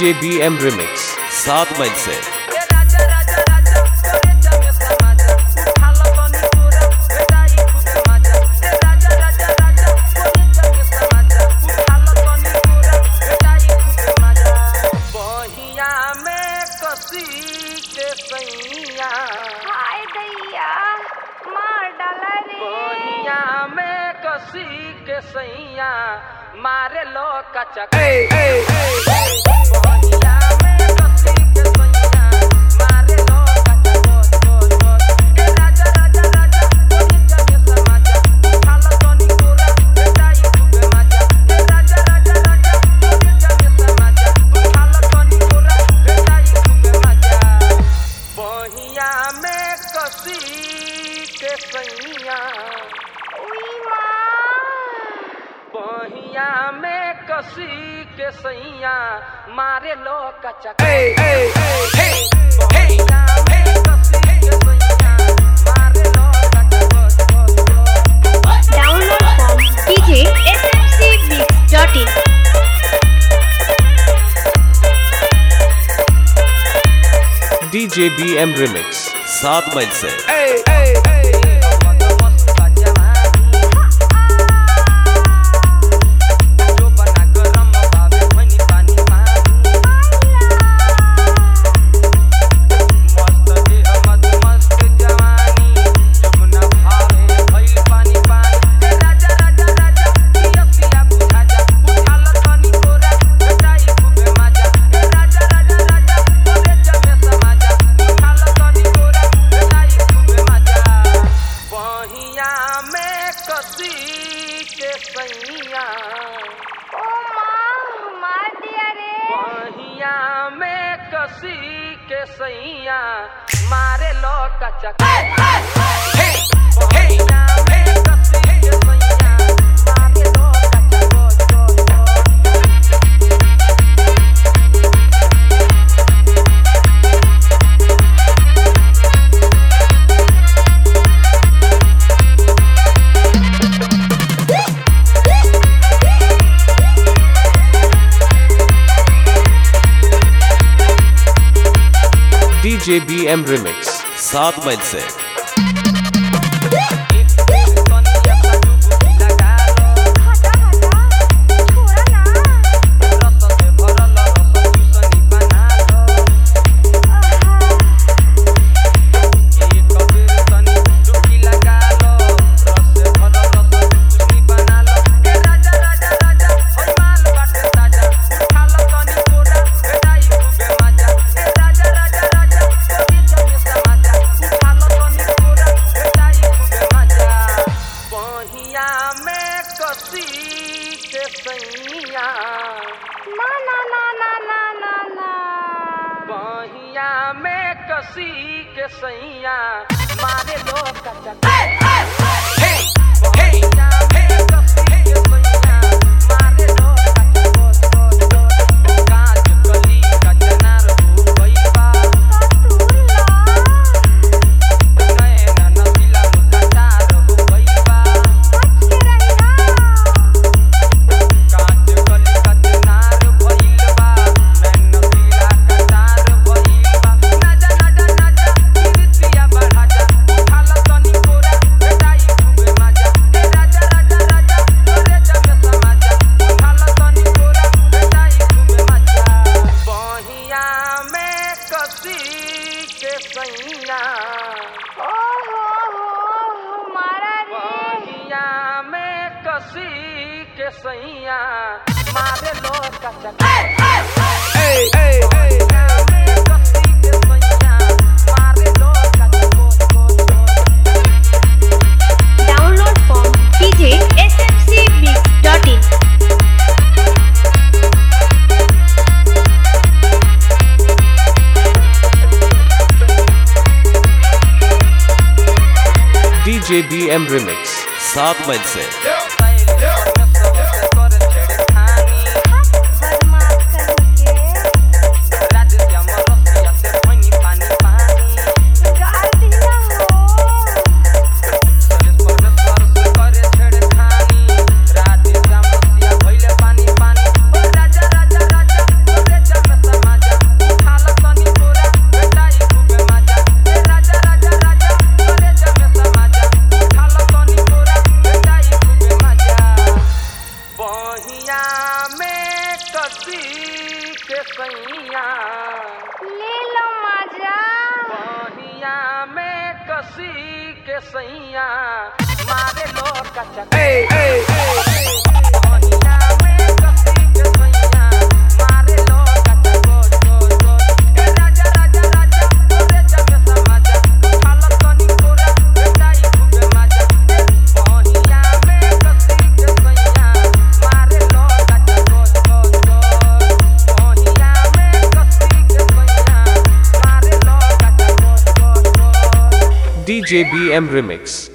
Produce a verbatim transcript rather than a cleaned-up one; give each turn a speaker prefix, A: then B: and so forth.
A: DJ B M remix सात मई से।
B: के सैया मारे लो कचक बहिया में कसी के सैया मारे लो कचक
C: download from DJ S M C mix dot in.
A: DJ B M remix सात मई से। बहिया में कसी के सैया मारे लो कचक डीजे बी एम रिमिक्स सात मई से।
C: ना ना ना ना ना ना ना
B: बहिया में कसी के सैया मारे लो कचक के सैया मारे लो कचक
C: download from DJ S M C mix dot in.
A: DJ B M remix सात मई से। सैया
C: ले लो मजा।
A: बहिया में कसी के सैया मारे लो कचक बहिया में कसी के सैया मारे लो कचक ए राजा राजा राजा तोरे जग समाजा खाला तनी तोरा बेटाई खूबे मजा बहिया में कसी के सैया मारे लो कचक बहिया में कसी के सैया मारे लो कचक
D: D J B M Remix.